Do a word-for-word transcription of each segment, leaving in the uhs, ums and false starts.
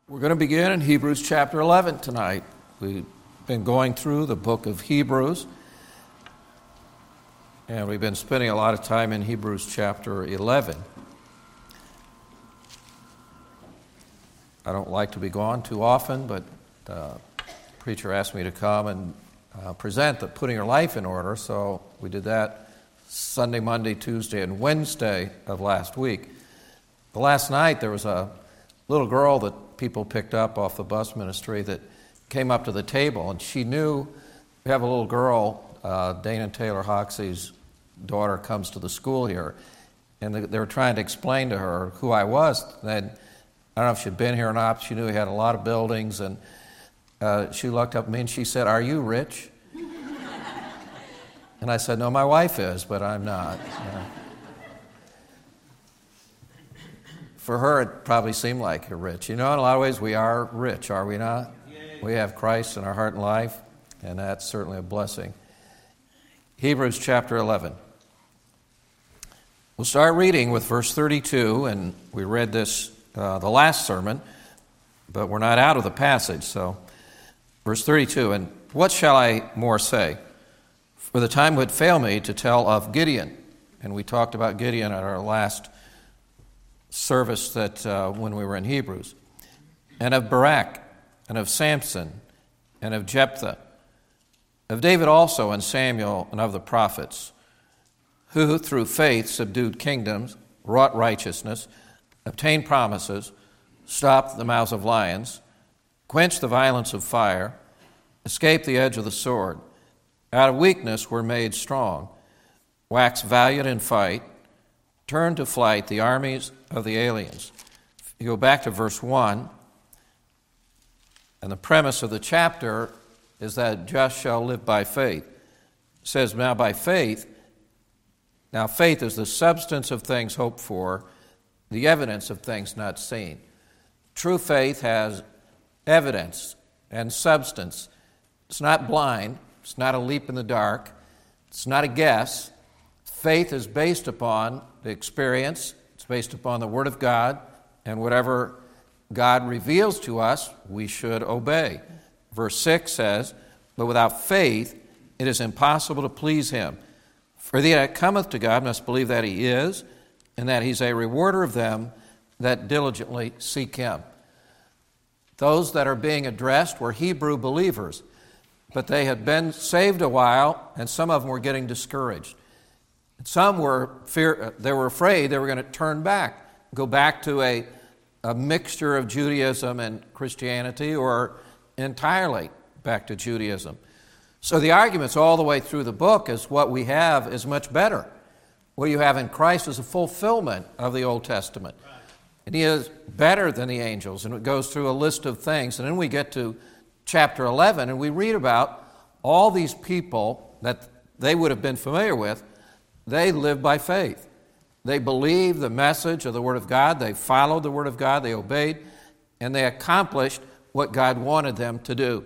We're going to begin in Hebrews chapter eleven tonight. We've been going through the book of Hebrews, and we've been spending a lot of time in Hebrews chapter eleven. I don't like to be gone too often, but the preacher asked me to come and uh, present the Putting Your Life in Order, so we did that Sunday, Monday, Tuesday, and Wednesday of last week. The last night there was a little girl that people picked up off the bus ministry that came up to the table, and she knew we have a little girl, uh, Dana Taylor Hoxie's daughter, comes to the school here, and they, they were trying to explain to her who I was. And I don't know if she'd been here or not. She knew we had a lot of buildings, and uh, she looked up at me and she said, "Are you rich?" And I said, "No, my wife is, but I'm not." Uh, For her, it probably seemed like you're rich. You know, in a lot of ways, we are rich, are we not? We have Christ in our heart and life, and that's certainly a blessing. Hebrews chapter eleven. We'll start reading with verse thirty-two, and we read this uh, the last sermon, but we're not out of the passage. So, verse thirty-two, "And what shall I more say? For the time would fail me to tell of Gideon." And we talked about Gideon at our last service that uh, when we were in Hebrews, "and of Barak, and of Samson, and of Jephthah, of David also, and Samuel, and of the prophets, who through faith subdued kingdoms, wrought righteousness, obtained promises, stopped the mouths of lions, quenched the violence of fire, escaped the edge of the sword, out of weakness were made strong, waxed valiant in fight, turned to flight the armies of the aliens." If you go back to verse one, and the premise of the chapter is that just shall live by faith. It says, now by faith, now faith is the substance of things hoped for, the evidence of things not seen. True faith has evidence and substance. It's not blind. It's not a leap in the dark. It's not a guess. Faith is based upon the experience. It's based upon the Word of God, and whatever God reveals to us, we should obey. Verse six says, "But without faith it is impossible to please Him. For he that cometh to God must believe that He is, and that He's a rewarder of them that diligently seek Him." Those that are being addressed were Hebrew believers, but they had been saved a while, and some of them were getting discouraged. Some were fear, they were afraid they were going to turn back, go back to a, a mixture of Judaism and Christianity, or entirely back to Judaism. So the arguments all the way through the book is what we have is much better. What you have in Christ is a fulfillment of the Old Testament. And He is better than the angels, and it goes through a list of things. And then we get to chapter eleven, and we read about all these people that they would have been familiar with. They lived by faith. They believed the message of the Word of God. They followed the Word of God. They obeyed, and they accomplished what God wanted them to do.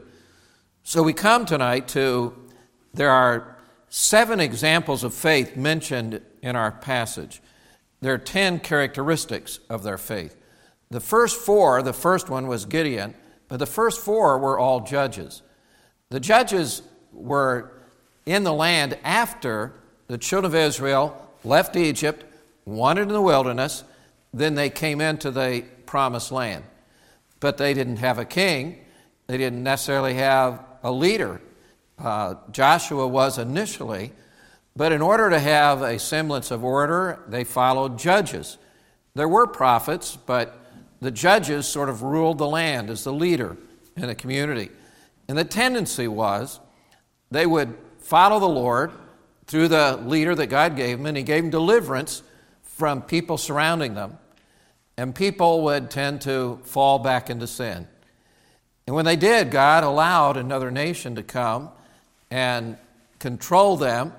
So we come tonight to, there are seven examples of faith mentioned in our passage. There are ten characteristics of their faith. The first four, the first one was Gideon, but the first four were all judges. The judges were in the land after the children of Israel left Egypt, wandered in the wilderness, then they came into the promised land. But they didn't have a king. They didn't necessarily have a leader. Uh, Joshua was initially, but in order to have a semblance of order, they followed judges. There were prophets, but the judges sort of ruled the land as the leader in the community. And the tendency was they would follow the Lord through the leader that God gave them, and He gave them deliverance from people surrounding them. And people would tend to fall back into sin. And when they did, God allowed another nation to come and control them.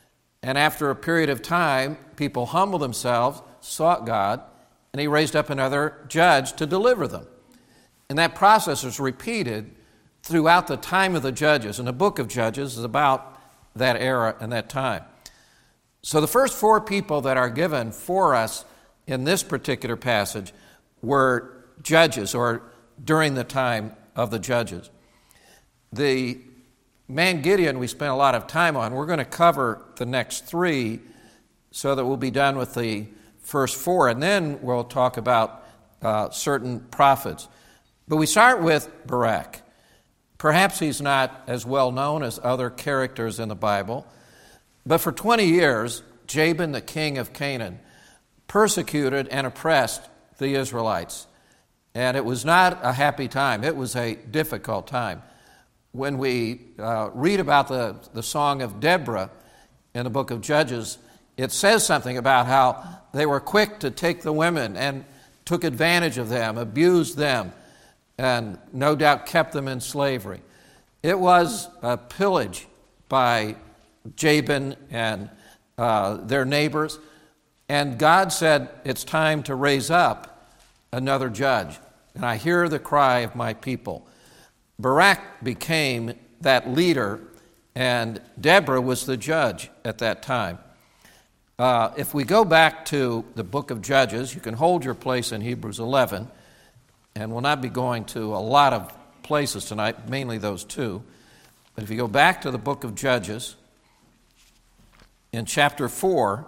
And after a period of time, people humbled themselves, sought God, and He raised up another judge to deliver them. And that process was repeated throughout the time of the judges. And the book of Judges is about that era and that time. So the first four people that are given for us in this particular passage were judges, or during the time of the judges. The man Gideon we spent a lot of time on. We're going to cover the next three so that we'll be done with the first four, and then we'll talk about uh, certain prophets. But we start with Barak. Perhaps he's not as well known as other characters in the Bible, but for twenty years, Jabin, the king of Canaan, persecuted and oppressed the Israelites. And it was not a happy time. It was a difficult time. When we uh, read about the, the song of Deborah in the book of Judges, it says something about how they were quick to take the women and took advantage of them, abused them, and no doubt kept them in slavery. It was a pillage by Jabin and uh, their neighbors, and God said, it's time to raise up another judge. And I hear the cry of my people. Barak became that leader, and Deborah was the judge at that time. Uh, if we go back to the book of Judges, you can hold your place in Hebrews eleven, and we'll not be going to a lot of places tonight, mainly those two. But if you go back to the book of Judges, in chapter four,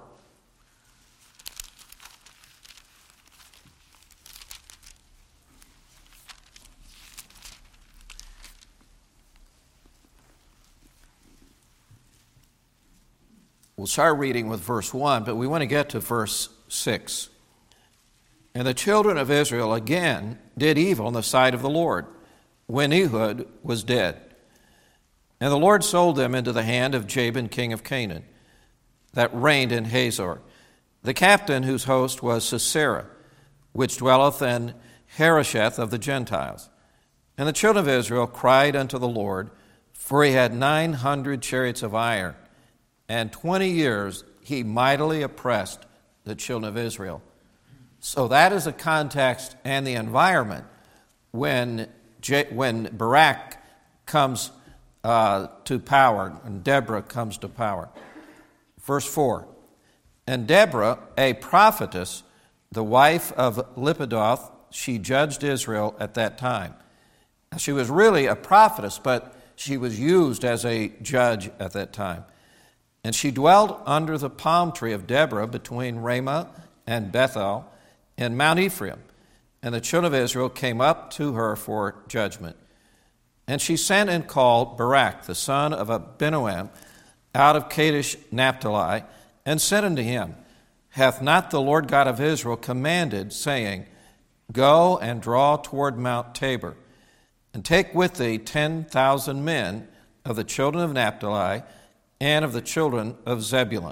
we'll start reading with verse one, but we want to get to verse six. And the children of Israel again did evil in the sight of the Lord, when Ehud was dead. And the Lord sold them into the hand of Jabin, king of Canaan, that reigned in Hazor, the captain whose host was Sisera, which dwelleth in Harosheth of the Gentiles. And the children of Israel cried unto the Lord, for he had nine hundred chariots of iron, and twenty years he mightily oppressed the children of Israel. So that is the context and the environment when, J- when Barak comes uh, to power and Deborah comes to power. Verse four, and Deborah, a prophetess, the wife of Lapidoth, she judged Israel at that time. She was really a prophetess, but she was used as a judge at that time. And she dwelt under the palm tree of Deborah between Ramah and Bethel in Mount Ephraim. And the children of Israel came up to her for judgment. And she sent and called Barak, the son of Abinoam, out of Kadesh Naphtali, and said unto him, hath not the Lord God of Israel commanded, saying, go and draw toward Mount Tabor, and take with thee ten thousand men of the children of Naphtali and of the children of Zebulun.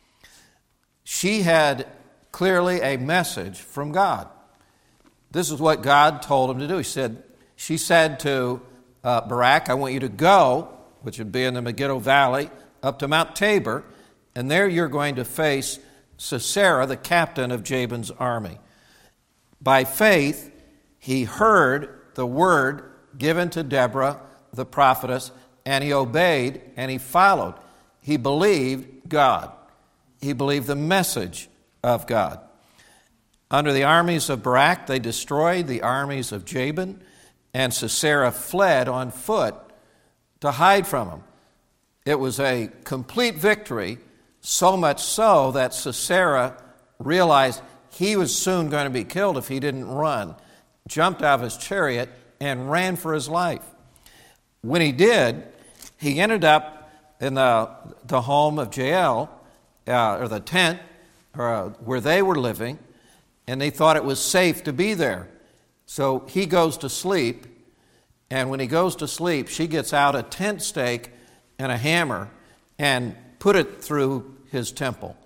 She had clearly a message from God. This is what God told him to do. He said, she said to uh, Barak, I want you to go, which would be in the Megiddo Valley, up to Mount Tabor, and there you're going to face Sisera, the captain of Jabin's army. By faith, he heard the word given to Deborah, the prophetess, and he obeyed and he followed. He believed God. He believed the message of God. Under the armies of Barak, they destroyed the armies of Jabin, and Sisera fled on foot to hide from him. It was a complete victory, so much so that Sisera realized he was soon going to be killed if he didn't run, jumped out of his chariot, and ran for his life. When he did, he ended up in the, the home of Jael, uh, or the tent uh, where they were living, and they thought it was safe to be there. So he goes to sleep, and when he goes to sleep, she gets out a tent stake and a hammer and put it through his temple.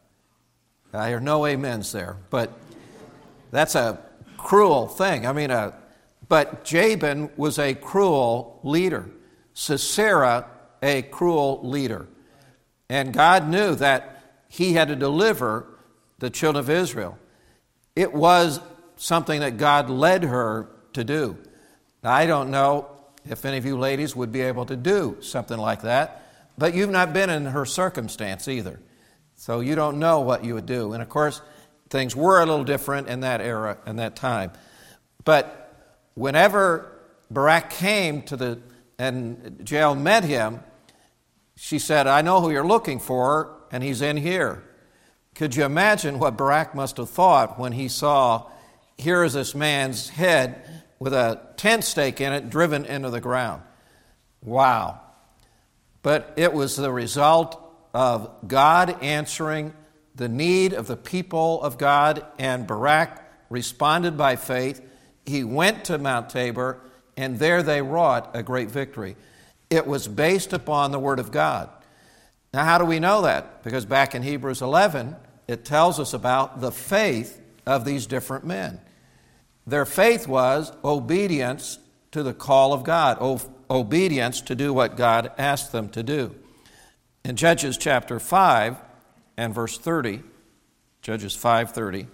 I hear no amens there, but that's a cruel thing. I mean, a, but Jabin was a cruel leader. Sisera, a cruel leader. And God knew that he had to deliver the children of Israel. It was something that God led her to do. Now, I don't know if any of you ladies would be able to do something like that, but you've not been in her circumstance either. So you don't know what you would do. And of course, things were a little different in that era and that time. But whenever Barak came to the, and Jael met him, she said, I know who you're looking for, and he's in here. Could you imagine what Barak must have thought when he saw, here is this man's head with a tent stake in it driven into the ground? Wow. But it was the result of God answering the need of the people of God, and Barak responded by faith. He went to Mount Tabor, and there they wrought a great victory. It was based upon the Word of God. Now, how do we know that? Because back in Hebrews eleven, it tells us about the faith of these different men. Their faith was obedience to the call of God, o- obedience to do what God asked them to do. In Judges chapter five and verse thirty, Judges five thirty,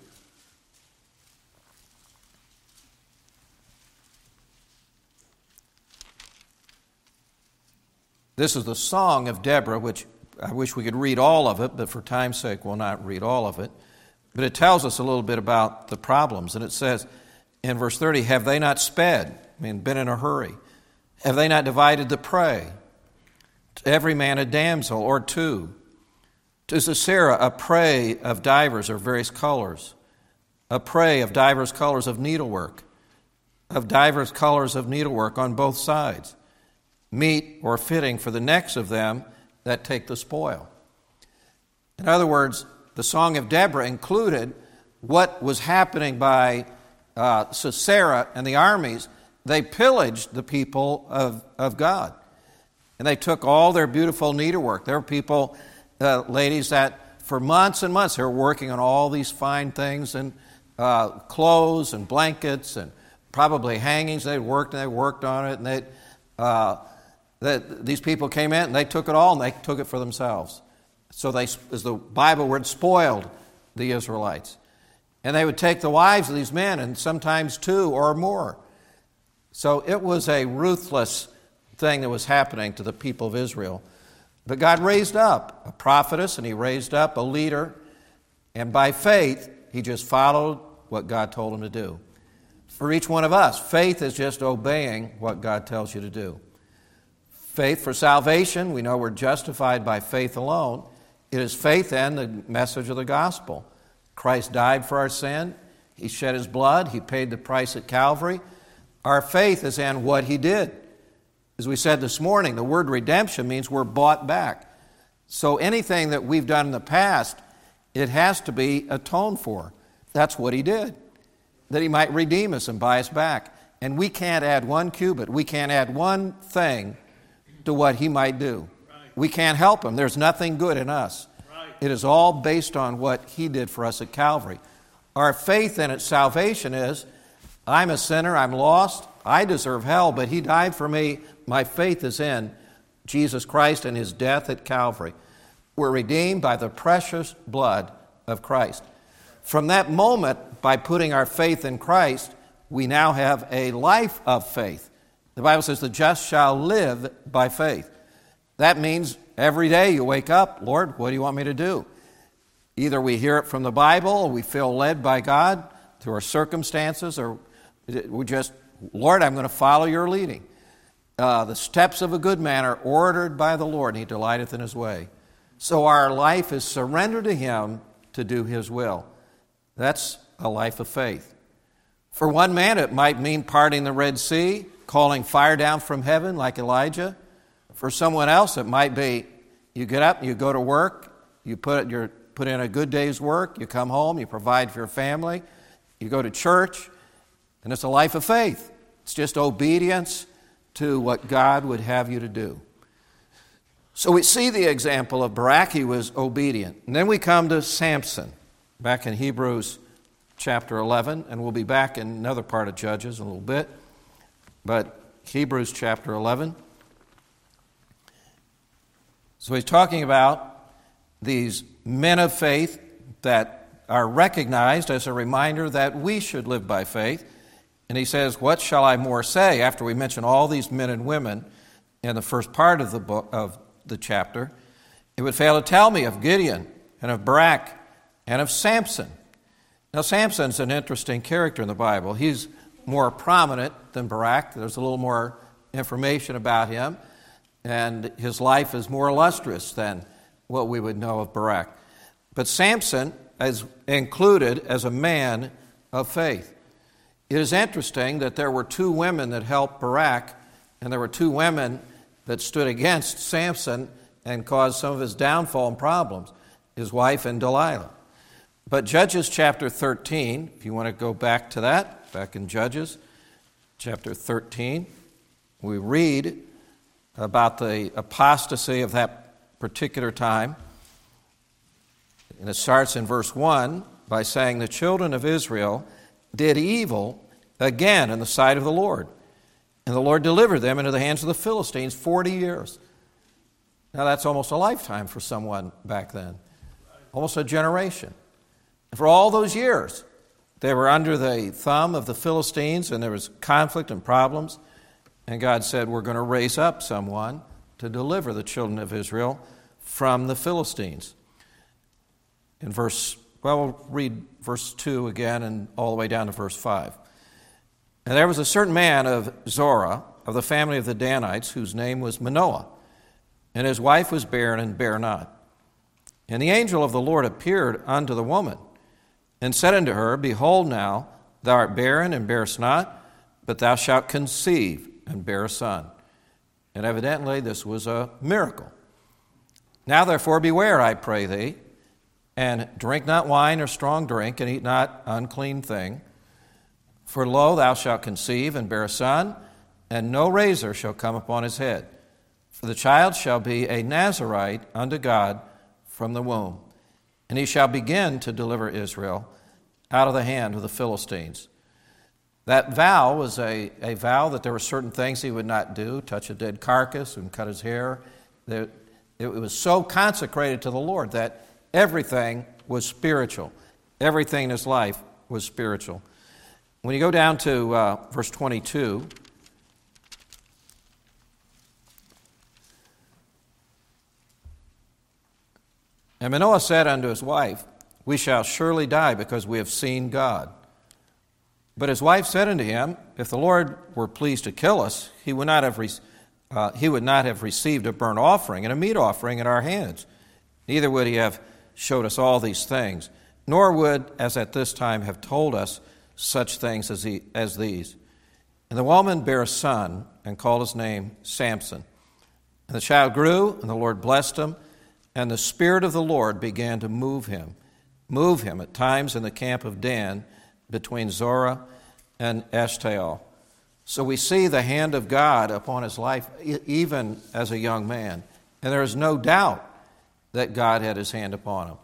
this is the Song of Deborah, which I wish we could read all of it, but for time's sake we'll not read all of it. But it tells us a little bit about the problems. And it says in verse thirty, have they not sped, I mean, been in a hurry? Have they not divided the prey? To every man a damsel or two. To Sisera a prey of divers or various colors. A prey of divers colors of needlework. Of divers colors of needlework on both sides. Meet or fitting for the necks of them that take the spoil. In other words, the Song of Deborah included what was happening by uh, Sisera and the armies. They pillaged the people of, of God. And they took all their beautiful needlework. There were people, uh, ladies, that for months and months they were working on all these fine things, and uh, clothes and blankets and probably hangings. They worked and they worked on it, and they uh, that these people came in and they took it all and they took it for themselves. So they, as the Bible word, spoiled the Israelites. And they would take the wives of these men, and sometimes two or more. So it was a ruthless thing that was happening to the people of Israel. But God raised up a prophetess, and he raised up a leader, and by faith, he just followed what God told him to do. For each one of us, faith is just obeying what God tells you to do. Faith for salvation, we know we're justified by faith alone. It is faith in the message of the gospel. Christ died for our sin. He shed his blood. He paid the price at Calvary. Our faith is in what he did. As we said this morning, the word redemption means we're bought back. So anything that we've done in the past, it has to be atoned for. That's what he did, that he might redeem us and buy us back. And we can't add one cubit. We can't add one thing to what he might do. Right. We can't help him. There's nothing good in us. Right. It is all based on what he did for us at Calvary. Our faith in its salvation is, I'm a sinner, I'm lost, I deserve hell, but he died for me. My faith is in Jesus Christ and his death at Calvary. We're redeemed by the precious blood of Christ. From that moment, by putting our faith in Christ, we now have a life of faith. The Bible says the just shall live by faith. That means every day you wake up, Lord, what do you want me to do? Either we hear it from the Bible, or we feel led by God through our circumstances, or we just, Lord, I'm going to follow your leading. Uh, the steps of a good man are ordered by the Lord, and he delighteth in his way. So our life is surrendered to him to do his will. That's a life of faith. For one man, it might mean parting the Red Sea, calling fire down from heaven like Elijah. For someone else, it might be you get up, you go to work, you put your put in a good day's work, you come home, you provide for your family, you go to church, and it's a life of faith. It's just obedience to what God would have you to do. So we see the example of Barak. He was obedient. And then we come to Samson, back in Hebrews chapter eleven, and we'll be back in another part of Judges in a little bit. But Hebrews chapter eleven. So he's talking about these men of faith that are recognized as a reminder that we should live by faith. And he says, what shall I more say? After we mention all these men and women in the first part of the book of the chapter, it would fail to tell me of Gideon and of Barak and of Samson. Now Samson's an interesting character in the Bible. He's more prominent than Barak. There's a little more information about him, and his life is more illustrious than what we would know of Barak. But Samson is included as a man of faith. It is interesting that there were two women that helped Barak, and there were two women that stood against Samson and caused some of his downfall and problems, his wife and Delilah. But Judges chapter thirteen, if you want to go back to that, back in Judges chapter thirteen, we read about the apostasy of that particular time. And it starts in verse one by saying, the children of Israel did evil again in the sight of the Lord. And the Lord delivered them into the hands of the Philistines forty years. Now that's almost a lifetime for someone back then. Almost a generation. And for all those years, they were under the thumb of the Philistines, and there was conflict and problems. And God said, we're going to raise up someone to deliver the children of Israel from the Philistines. In verse, well, we'll read verse two again and all the way down to verse five. And there was a certain man of Zorah, of the family of the Danites, whose name was Manoah, and his wife was barren and bare not. And the angel of the Lord appeared unto the woman, and said unto her, behold now, thou art barren and bearest not, but thou shalt conceive and bear a son. And evidently this was a miracle. Now therefore beware, I pray thee, and drink not wine or strong drink, and eat not unclean thing. For lo, thou shalt conceive and bear a son, and no razor shall come upon his head. For the child shall be a Nazarite unto God from the womb, and he shall begin to deliver Israel out of the hand of the Philistines. That vow was a, a vow that there were certain things he would not do, touch a dead carcass and cut his hair. It, it was so consecrated to the Lord that everything was spiritual. Everything in his life was spiritual. When you go down to uh, verse twenty-two, and Manoah said unto his wife, we shall surely die because we have seen God. But his wife said unto him, if the Lord were pleased to kill us, he would not have re- uh, he would not have received a burnt offering and a meat offering at our hands. Neither would he have showed us all these things, nor would, as at this time, have told us such things as, he, as these. And the woman bare a son, and called his name Samson. And the child grew, and the Lord blessed him, and the Spirit of the Lord began to move him, move him at times in the camp of Dan, between Zorah and Eshtaol. So we see the hand of God upon his life, even as a young man. And there is no doubt that God had his hand upon him.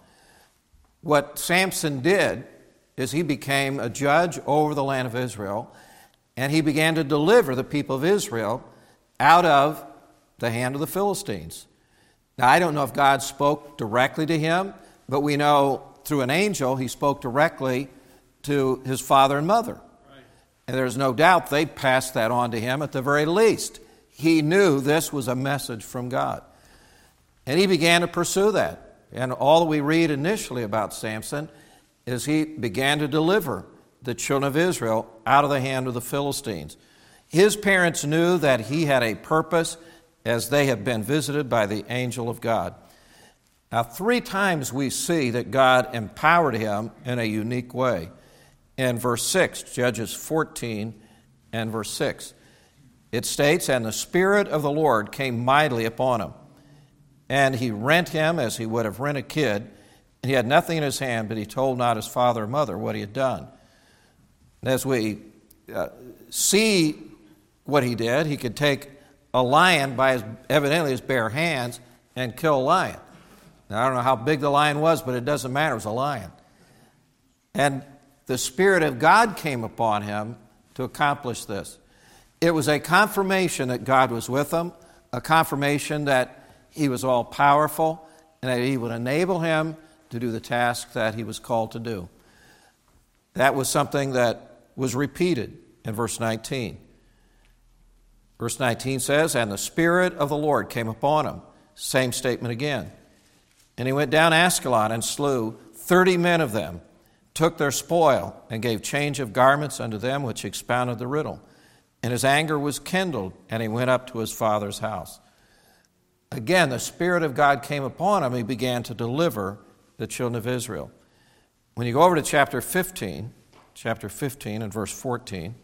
What Samson did is he became a judge over the land of Israel, and he began to deliver the people of Israel out of the hand of the Philistines. Now, I don't know if God spoke directly to him, but we know through an angel he spoke directly to his father and mother. Right. And there's no doubt they passed that on to him at the very least. He knew this was a message from God. And he began to pursue that. And all that we read initially about Samson is he began to deliver the children of Israel out of the hand of the Philistines. His parents knew that he had a purpose as they had been visited by the angel of God. Now, three times we see that God empowered him in a unique way. In verse six, Judges fourteen and verse six, it states, and the Spirit of the Lord came mightily upon him, and he rent him as he would have rent a kid. And he had nothing in his hand, but he told not his father or mother what he had done. And as we uh, see what he did, he could take a lion by his, evidently his bare hands and kill a lion. Now, I don't know how big the lion was, but it doesn't matter. It was a lion. And the Spirit of God came upon him to accomplish this. It was a confirmation that God was with him, a confirmation that he was all-powerful, and that he would enable him to do the task that he was called to do. That was something that was repeated in verse nineteen. Verse nineteen says, and the Spirit of the Lord came upon him. Same statement again. And he went down Askelon and slew thirty men of them, took their spoil, and gave change of garments unto them which expounded the riddle. And his anger was kindled, and he went up to his father's house. Again, the Spirit of God came upon him. He began to deliver the children of Israel. When you go over to chapter fifteen, chapter fifteen and verse fourteen,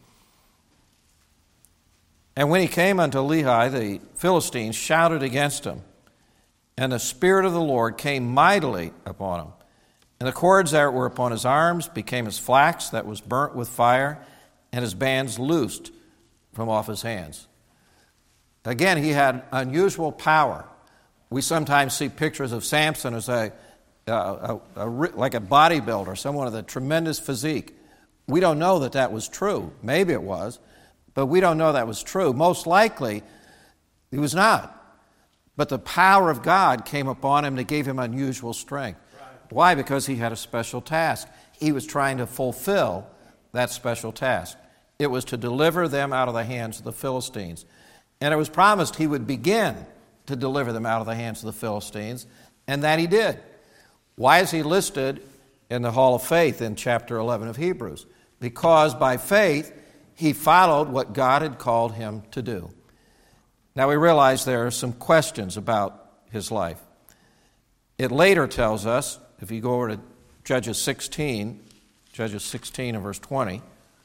and when he came unto Lehi, the Philistines shouted against him, and the Spirit of the Lord came mightily upon him. And the cords that were upon his arms became as flax that was burnt with fire, and his bands loosed from off his hands. Again, he had unusual power. We sometimes see pictures of Samson as a, a, a, a like a bodybuilder, someone with a tremendous physique. We don't know that that was true. Maybe it was, but we don't know that was true. Most likely, he was not. But the power of God came upon him that gave him unusual strength. Why? Because he had a special task. He was trying to fulfill that special task. It was to deliver them out of the hands of the Philistines. And it was promised he would begin to deliver them out of the hands of the Philistines, and that he did. Why is he listed in the Hall of Faith in chapter eleven of Hebrews? Because by faith, he followed what God had called him to do. Now we realize there are some questions about his life. It later tells us, if you go over to Judges sixteen, Judges sixteen and verse twenty,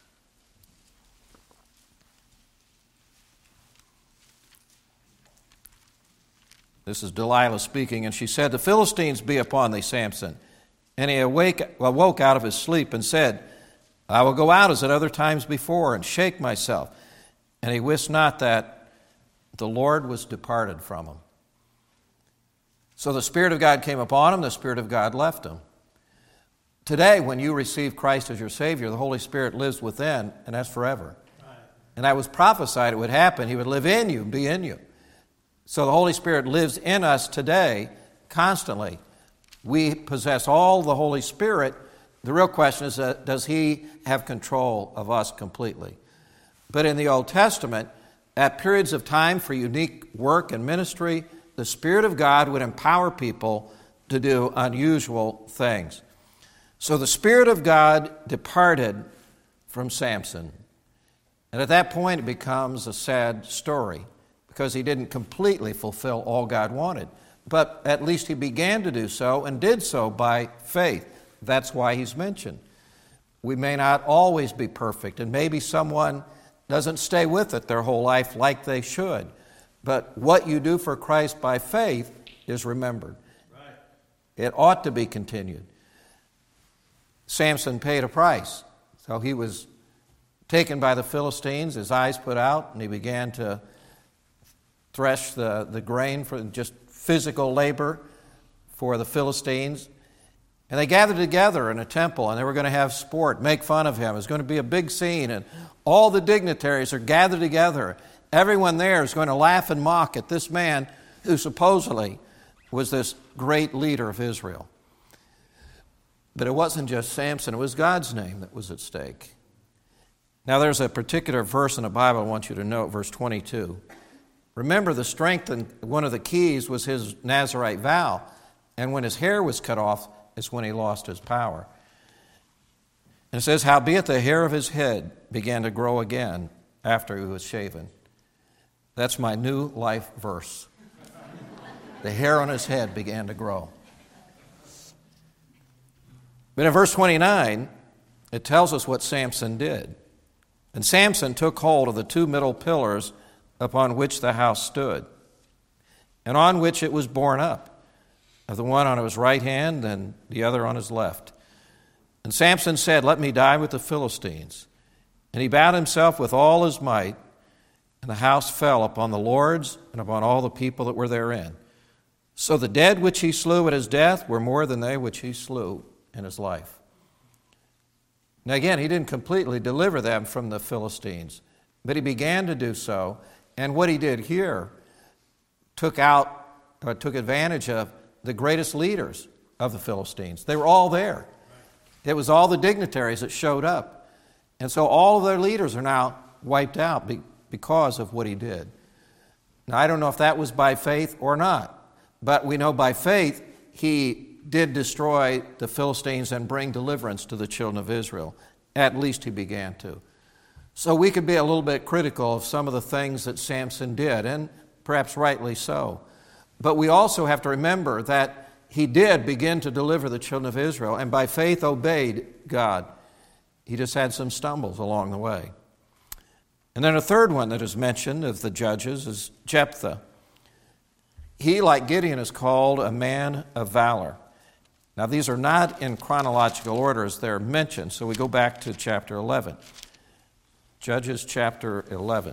this is Delilah speaking, and she said, "The Philistines be upon thee, Samson." And he awake, awoke out of his sleep and said, "I will go out as at other times before and shake myself." And he wist not that the Lord was departed from him. So the Spirit of God came upon him, the Spirit of God left him. Today, when you receive Christ as your Savior, the Holy Spirit lives within, and that's forever. Right. And that was prophesied it would happen. He would live in you, be in you. So the Holy Spirit lives in us today constantly. We possess all the Holy Spirit. The real question is, uh, does He have control of us completely? But in the Old Testament, at periods of time for unique work and ministry, the Spirit of God would empower people to do unusual things. So the Spirit of God departed from Samson. And at that point, it becomes a sad story because he didn't completely fulfill all God wanted. But at least he began to do so and did so by faith. That's why he's mentioned. We may not always be perfect, and maybe someone doesn't stay with it their whole life like they should. But what you do for Christ by faith is remembered. Right. It ought to be continued. Samson paid a price. So he was taken by the Philistines, his eyes put out, and he began to thresh the, the grain for just physical labor for the Philistines. And they gathered together in a temple, and they were going to have sport, make fun of him. It was going to be a big scene, and all the dignitaries are gathered together. Everyone there is going to laugh and mock at this man who supposedly was this great leader of Israel. But it wasn't just Samson, it was God's name that was at stake. Now there's a particular verse in the Bible I want you to note, verse twenty-two. Remember, the strength and one of the keys was his Nazirite vow, and when his hair was cut off is when he lost his power. And it says, "Howbeit the hair of his head began to grow again after he was shaven." That's my new life verse. The hair on his head began to grow. But in verse twenty-nine, it tells us what Samson did. "And Samson took hold of the two middle pillars upon which the house stood, and on which it was borne up, of the one on his right hand and the other on his left. And Samson said, Let me die with the Philistines. And he bowed himself with all his might, and the house fell upon the lords and upon all the people that were therein. So the dead which he slew at his death were more than they which he slew in his life." Now again, he didn't completely deliver them from the Philistines, but he began to do so. And what he did here took out, or took advantage of the greatest leaders of the Philistines. They were all there. It was all the dignitaries that showed up. And so all of their leaders are now wiped out because of what he did. Now, I don't know if that was by faith or not, but we know by faith he did destroy the Philistines and bring deliverance to the children of Israel. At least he began to. So we could be a little bit critical of some of the things that Samson did, and perhaps rightly so. But we also have to remember that he did begin to deliver the children of Israel, and by faith obeyed God. He just had some stumbles along the way. And then a third one that is mentioned of the judges is Jephthah. He, like Gideon, is called a man of valor. Now, these are not in chronological order as they're mentioned, so we go back to chapter eleven. Judges chapter eleven.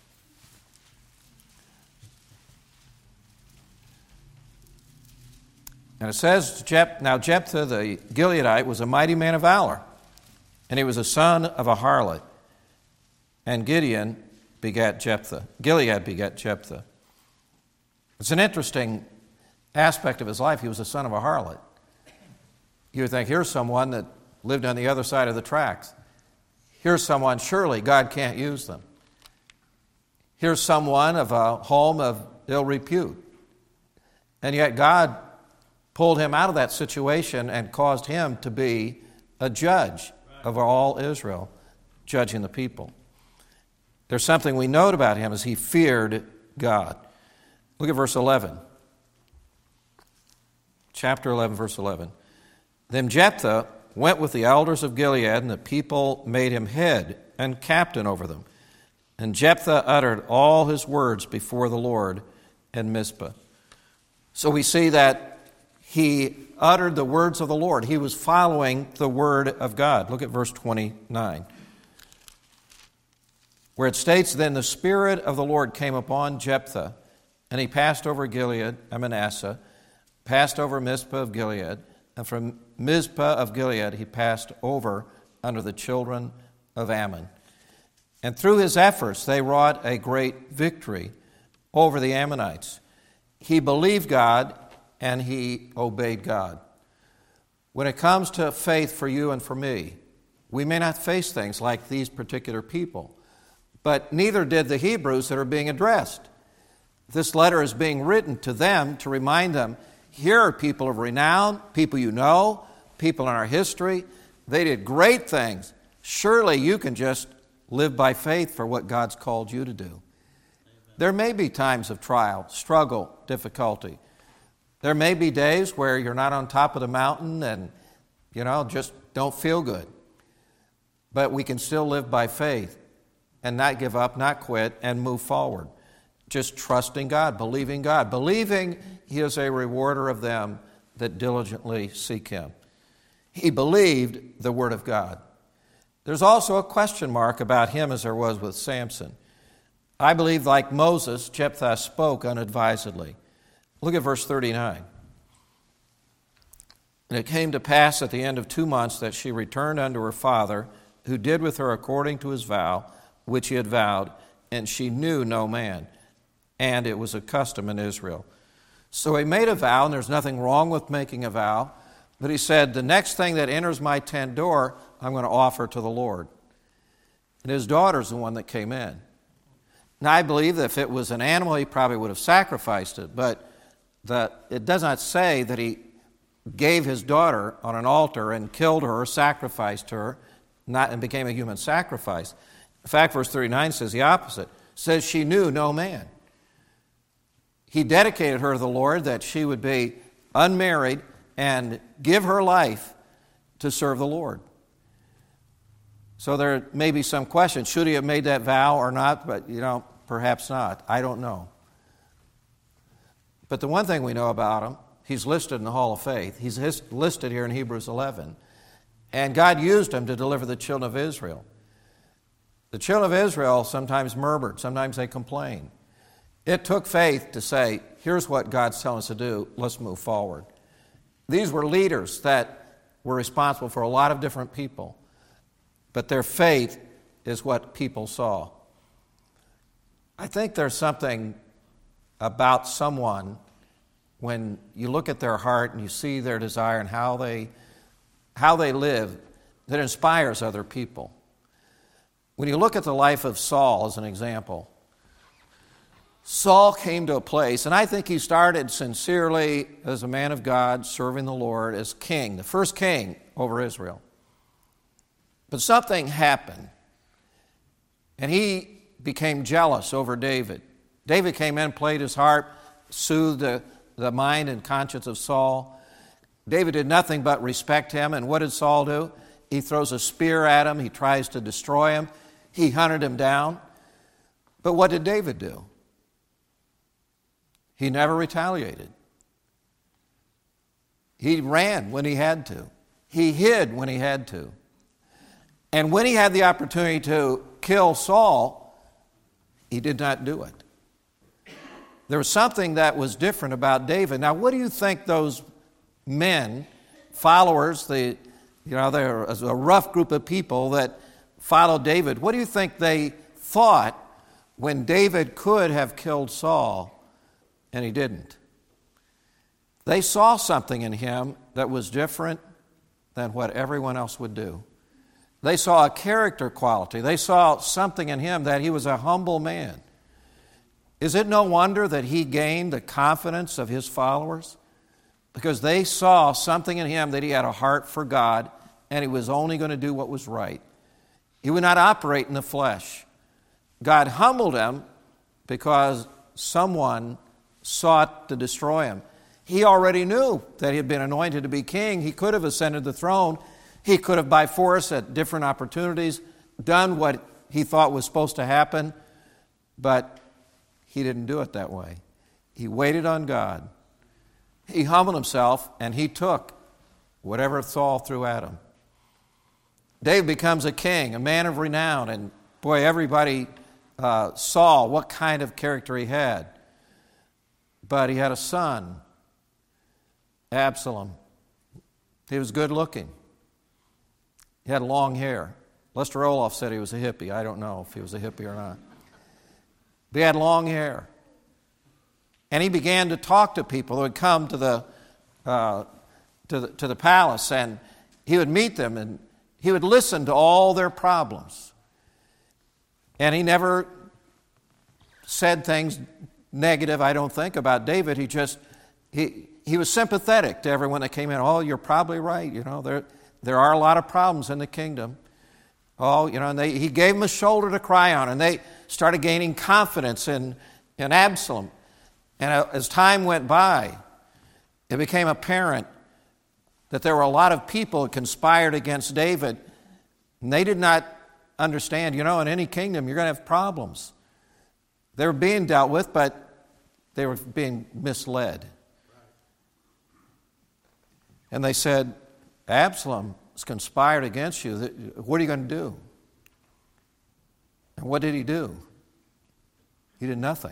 And it says, Now Jephthah the Gileadite was a mighty man of valor, and he was a son of a harlot. And Gideon begat Jephthah. Gilead begat Jephthah. It's an interesting aspect of his life. He was a son of a harlot. You would think, here's someone that lived on the other side of the tracks. Here's someone, surely God can't use them. Here's someone of a home of ill repute. And yet God pulled him out of that situation and caused him to be a judge of all Israel, judging the people. There's something we note about him as he feared God. Look at verse eleven. Chapter eleven, verse eleven. Then Jephthah went with the elders of Gilead, and the people made him head and captain over them. And Jephthah uttered all his words before the Lord at Mizpah. So we see that he uttered the words of the Lord. He was following the word of God. Look at verse twenty-nine, where it states, Then the Spirit of the Lord came upon Jephthah, and he passed over Gilead and Manasseh, passed over Mizpah of Gilead, and from Mizpah of Gilead he passed over under the children of Ammon. And through his efforts they wrought a great victory over the Ammonites. He believed God and he obeyed God. When it comes to faith for you and for me, we may not face things like these particular people, but neither did the Hebrews that are being addressed. This letter is being written to them to remind them, here are people of renown, people you know, people in our history. They did great things. Surely you can just live by faith for what God's called you to do. Amen. There may be times of trial, struggle, difficulty. There may be days where you're not on top of the mountain and, you know, just don't feel good. But we can still live by faith and not give up, not quit, and move forward. Just trusting God, believing God, believing He is a rewarder of them that diligently seek Him. He believed the Word of God. There's also a question mark about him as there was with Samson. I believe, like Moses, Jephthah spoke unadvisedly. Look at verse thirty-nine. And it came to pass at the end of two months that she returned unto her father, who did with her according to his vow, which he had vowed, and she knew no man. And it was a custom in Israel. So he made a vow, and there's nothing wrong with making a vow, but he said, the next thing that enters my tent door, I'm going to offer to the Lord. And his daughter's the one that came in. Now, I believe that if it was an animal, he probably would have sacrificed it, but the, it does not say that he gave his daughter on an altar and killed her or sacrificed her not, and became a human sacrifice. In fact, verse thirty-nine says the opposite. It says she knew no man. He dedicated her to the Lord that she would be unmarried and give her life to serve the Lord. So there may be some question, should he have made that vow or not? But, you know, perhaps not. I don't know. But the one thing we know about him, he's listed in the Hall of Faith. He's listed here in Hebrews eleven. And God used him to deliver the children of Israel. The children of Israel sometimes murmured, sometimes they complained. It took faith to say, here's what God's telling us to do, let's move forward. These were leaders that were responsible for a lot of different people, but their faith is what people saw. I think there's something about someone when you look at their heart and you see their desire and how they, how they live that inspires other people. When you look at the life of Saul as an example, Saul came to a place, and I think he started sincerely as a man of God, serving the Lord as king, the first king over Israel. But something happened, and he became jealous over David. David came in, played his harp, soothed the, the mind and conscience of Saul. David did nothing but respect him, and what did Saul do? He throws a spear at him, he tries to destroy him, he hunted him down. But what did David do? He never retaliated. He ran when he had to. He hid when he had to. And when he had the opportunity to kill Saul, he did not do it. There was something that was different about David. Now, what do you think those men, followers, the, you know, they're a rough group of people that followed David, what do you think they thought when David could have killed Saul and he didn't? They saw something in him that was different than what everyone else would do. They saw a character quality. They saw something in him that he was a humble man. Is it no wonder that he gained the confidence of his followers? Because they saw something in him that he had a heart for God and he was only going to do what was right. He would not operate in the flesh. God humbled him because someone sought to destroy him. He already knew that he had been anointed to be king. He could have ascended the throne. He could have by force at different opportunities done what he thought was supposed to happen, but he didn't do it that way. He waited on God. He humbled himself, and he took whatever Saul threw at him. David becomes a king, a man of renown, and boy, everybody uh, saw what kind of character he had. But he had a son, Absalom. He was good looking. He had long hair. Lester Roloff said he was a hippie. I don't know if he was a hippie or not. But he had long hair. And he began to talk to people who would come to the, uh, to the, to the palace, and he would meet them, and he would listen to all their problems. And he never said things negative, I don't think, about David. He just, he, he was sympathetic to everyone that came in. Oh, you're probably right. You know, there, there are a lot of problems in the kingdom. Oh, you know, and they, he gave them a shoulder to cry on, and they started gaining confidence in, in Absalom. And as time went by, it became apparent that there were a lot of people who conspired against David, and they did not understand, you know, in any kingdom you're going to have problems. They were being dealt with, but they were being misled. And they said, Absalom has conspired against you. What are you going to do? And what did he do? He did nothing.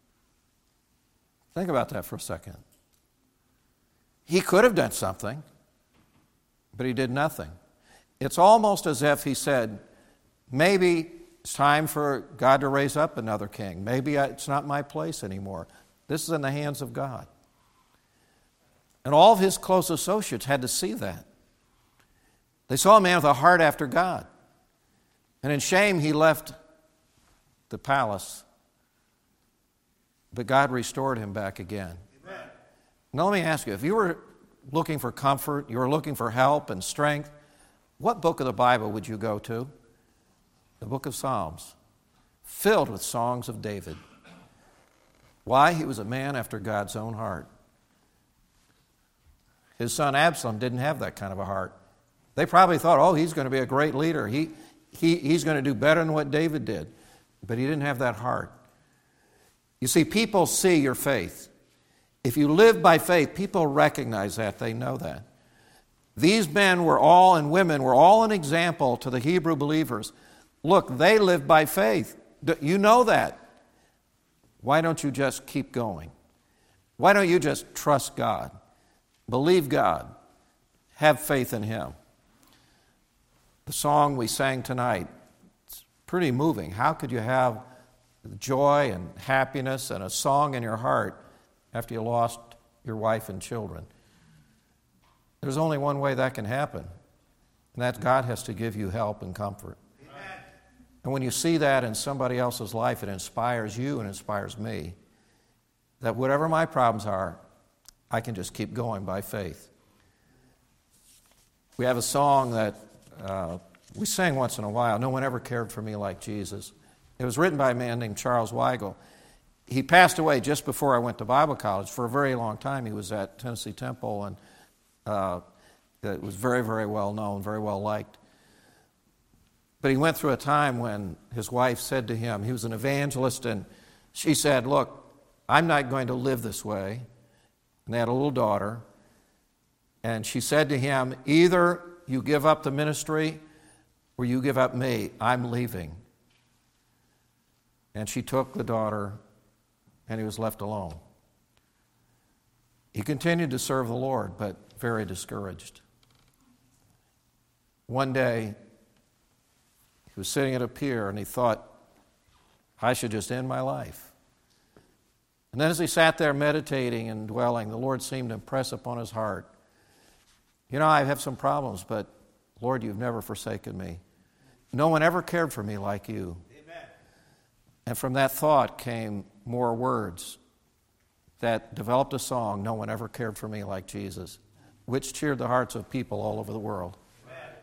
Think about that for a second. He could have done something, but he did nothing. It's almost as if he said, maybe it's time for God to raise up another king. Maybe it's not my place anymore. This is in the hands of God. And all of his close associates had to see that. They saw a man with a heart after God. And in shame, he left the palace. But God restored him back again. Amen. Now let me ask you, if you were looking for comfort, you were looking for help and strength, what book of the Bible would you go to? The book of Psalms, filled with songs of David. Why? He was a man after God's own heart. His son Absalom didn't have that kind of a heart. They probably thought, oh, he's going to be a great leader. He, he, he's going to do better than what David did. But he didn't have that heart. You see, people see your faith. If you live by faith, people recognize that. They know that. These men were all, and women were all an example to the Hebrew believers. Look, they lived by faith. You know that. Why don't you just keep going? Why don't you just trust God? Believe God. Have faith in Him. The song we sang tonight, it's pretty moving. How could you have joy and happiness and a song in your heart after you lost your wife and children? There's only one way that can happen, and that's God has to give you help and comfort. Amen. And when you see that in somebody else's life, it inspires you and inspires me that whatever my problems are, I can just keep going by faith. We have a song that uh, we sing once in a while, "No One Ever Cared for Me Like Jesus." It was written by a man named Charles Weigel. He passed away just before I went to Bible college. For a very long time, he was at Tennessee Temple, and uh, it was very, very well known, very well liked. But he went through a time when his wife said to him, he was an evangelist, and she said, "Look, I'm not going to live this way." And they had a little daughter. And she said to him, "Either you give up the ministry or you give up me. I'm leaving." And she took the daughter, and he was left alone. He continued to serve the Lord, but very discouraged. One day, he was sitting at a pier, and he thought, I should just end my life. And then as he sat there meditating and dwelling, the Lord seemed to impress upon his heart, "You know, I have some problems, but Lord, you've never forsaken me. No one ever cared for me like you." Amen. And from that thought came more words that developed a song, "No One Ever Cared for Me Like Jesus," which cheered the hearts of people all over the world. Amen.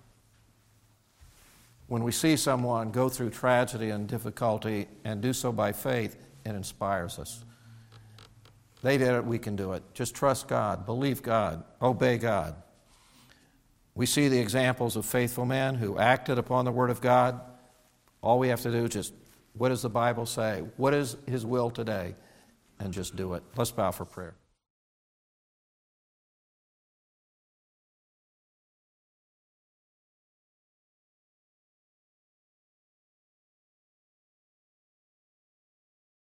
When we see someone go through tragedy and difficulty and do so by faith, it inspires us. They did it, we can do it. Just trust God, believe God, obey God. We see the examples of faithful men who acted upon the Word of God. All we have to do is just, what does the Bible say? What is His will today? And just do it. Let's bow for prayer.